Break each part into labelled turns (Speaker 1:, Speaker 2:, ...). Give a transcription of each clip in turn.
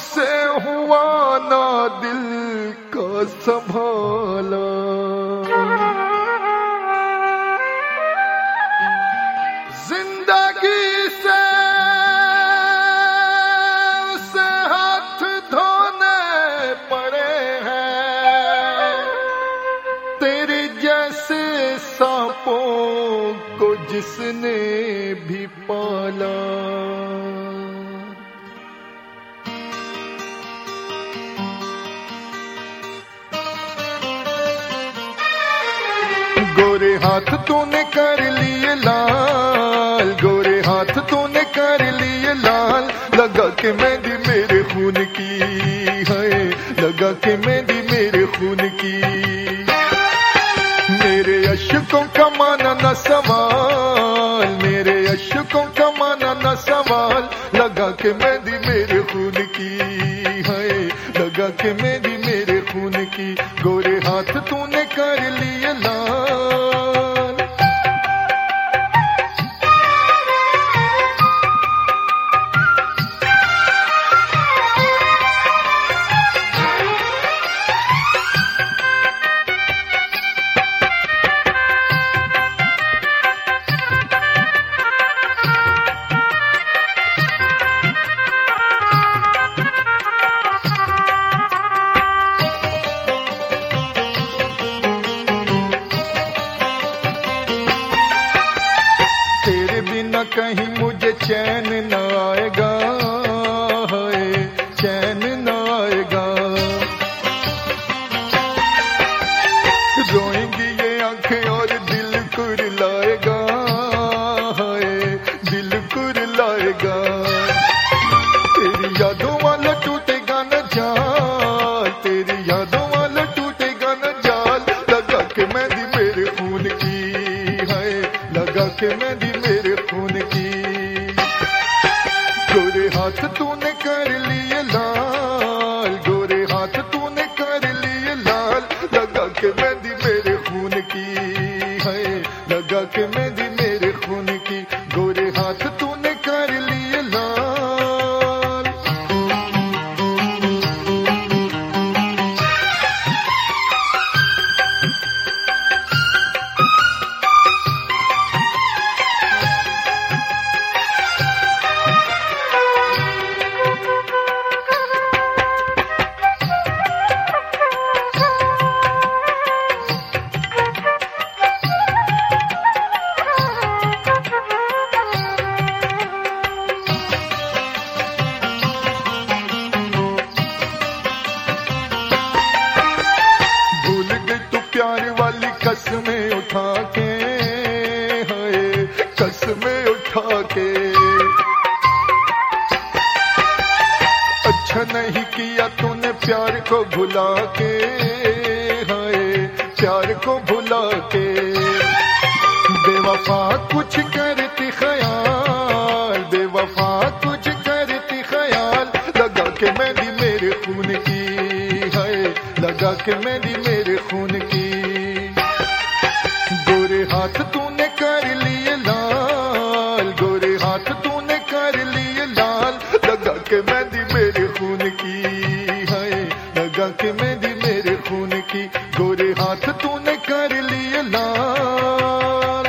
Speaker 1: हमसे हुआ ना दिल का संभाला, जिंदगी से उसे हाथ धोने पड़े हैं, तेरे जैसे सांपों को जिसने भी पाला। गोरे हाथ तूने कर लिए लाल, गोरे हाथ तूने कर लिए लाल, लगा के मेहंदी मेरे खून की है, लगा के मेहंदी मेरे खून की। मेरे अश्कों का माना न सवाल, मेरे अश्कों का माना न सवाल, लगा के मेहंदी मेरे खून की है, लगा के मेहंदी मेरे खून की। गोरे हाथ तूने कर लिए लाल। कहीं मुझे चैन न आएगा, है चैन न आएगा। रोएंगी ये आंखें और दिल कुरलाएगा, है दिल कुरलाएगा। तेरी यादों वाला टूटेगा न जाल, तेरी यादों वाला टूटेगा न जाल, लगा के मेहंदी मेरे खून की है, लगा के मेहंदी मेरे खून की। गोरे हाथ तूने कर लिए लाल, गोरे हाथ तूने कर लिए लाल, लगा के मेहंदी मेरे खून की है, लगा के मेहंदी मेरे खून की। गोरे हाथ तूने कर लिए लाल। प्यार वाली कसमें उठा के, है कसमें उठा के। अच्छा नहीं किया तूने प्यार को भुला के, है प्यार को भुला के। बेवफा कुछ करती ख्याल, बेवफा कुछ करती ख्याल, लगा के मेहंदी मेरे खून की है, लगा के मेहंदी मेरे खून की। गोरे हाथ तूने कर लिए लाल, गोरे हाथ तूने कर लिए लाल, लगा के मेहंदी मेरे खून की है, लगा के मेहंदी मेरे खून की। गोरे हाथ तूने कर लिए लाल।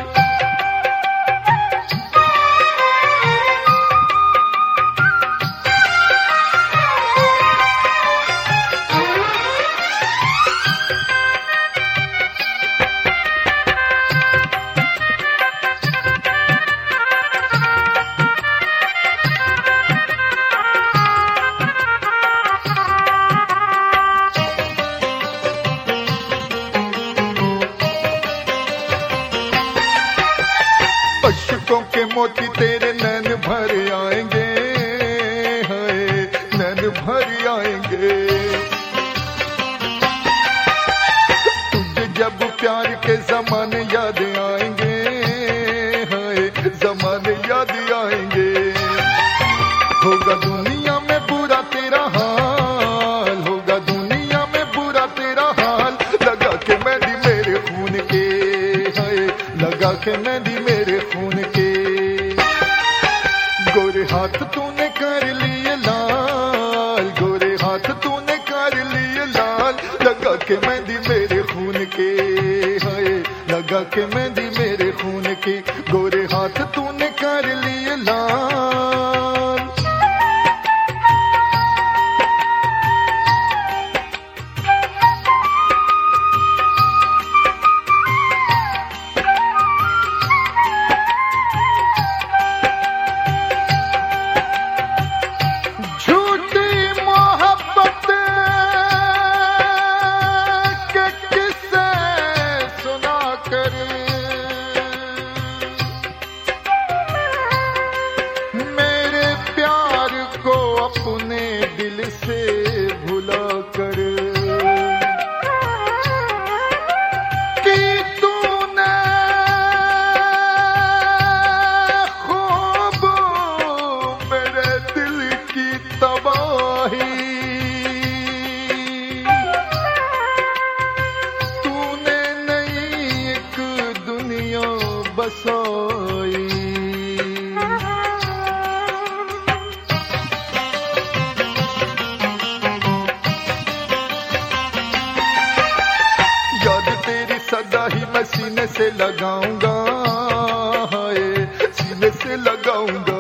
Speaker 1: अश्कों के मोती तेरे नैन भर आएंगे, है नैन भर आएंगे। तुझे जब प्यार के जमाने याद आएंगे, है जमाने याद आएंगे। होगा दुनिया में बुरा तेरा हाल, होगा दुनिया में बुरा तेरा हाल, लगा के मेहंदी मेरे खून के है, लगा के मेहंदी मेरे खून के। गोरे हाथ तूने कर लिए लाल, के मेहंदी मेरे खून के, हाय लगा के मेहंदी मेरे खून की, गोरे हाथ तूने कर लिए लाल।
Speaker 2: अपने दिल से भुला कर कि तूने खूब मेरे दिल की तबाही, तूने नई एक दुनिया बसाई। सदा ही मैं सीने से लगाऊंगा, हाय सीने से लगाऊंगा,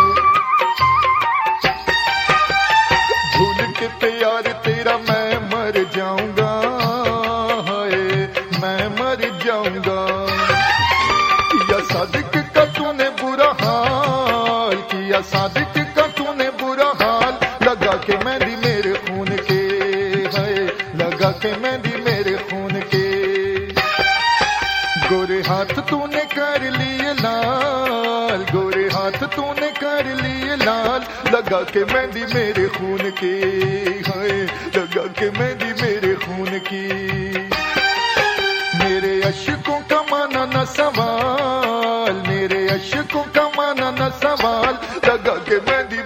Speaker 2: भूल के प्यार तेरा मैं मर जाऊंगा, हाय मैं मर जाऊंगा। किया सादिक का तूने बुरा हाल, किया सादिक का तूने बुरा हाल, लगा के मेहंदी मेरे खून के, हाय लगा के मेहंदी मेरे खून के, गोरे हाथ तूने कर लिए लाल, गोरे हाथ तूने कर लिए लाल, लगा के मेहंदी मेरे खून की, हाय लगा के मेहंदी मेरे खून की। मेरे अश्कों का माना न सवाल, मेरे अश्कों का माना न सवाल, लगा के मेहंदी